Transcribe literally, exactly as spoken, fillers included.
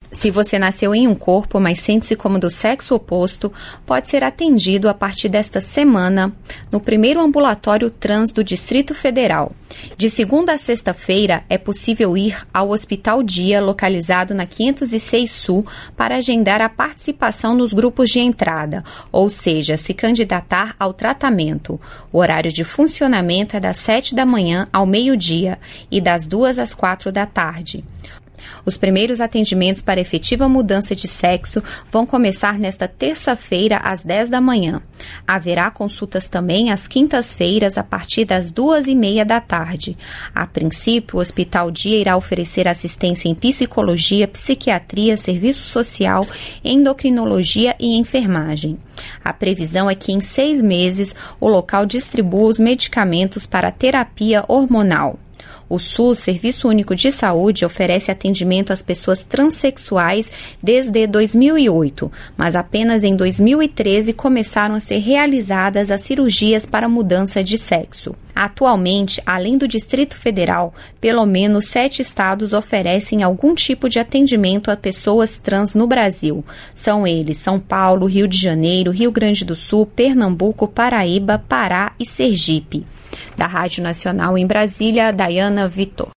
Se você nasceu em um corpo, mas sente-se como do sexo oposto, pode ser atendido a partir desta semana no primeiro ambulatório trans do Distrito Federal. De segunda a sexta-feira, é possível ir ao Hospital Dia, localizado na quinhentos e seis Sul, para agendar a participação nos grupos de entrada, ou seja, se candidatar ao tratamento. O horário de funcionamento é das sete da manhã ao meio-dia e das duas às quatro da tarde. Os primeiros atendimentos para efetiva mudança de sexo vão começar nesta terça-feira às dez da manhã. Haverá consultas também às quintas-feiras a partir das duas e meia da tarde. A princípio, o Hospital Dia irá oferecer assistência em psicologia, psiquiatria, serviço social, endocrinologia e enfermagem. A previsão é que em seis meses o local distribua os medicamentos para terapia hormonal. O SUS, Serviço Único de Saúde, oferece atendimento às pessoas transexuais desde dois mil e oito, mas apenas em dois mil e treze começaram a ser realizadas as cirurgias para mudança de sexo. Atualmente, além do Distrito Federal, pelo menos sete estados oferecem algum tipo de atendimento a pessoas trans no Brasil. São eles São Paulo, Rio de Janeiro, Rio Grande do Sul, Pernambuco, Paraíba, Pará e Sergipe. Da Rádio Nacional em Brasília, Dayana Vitor.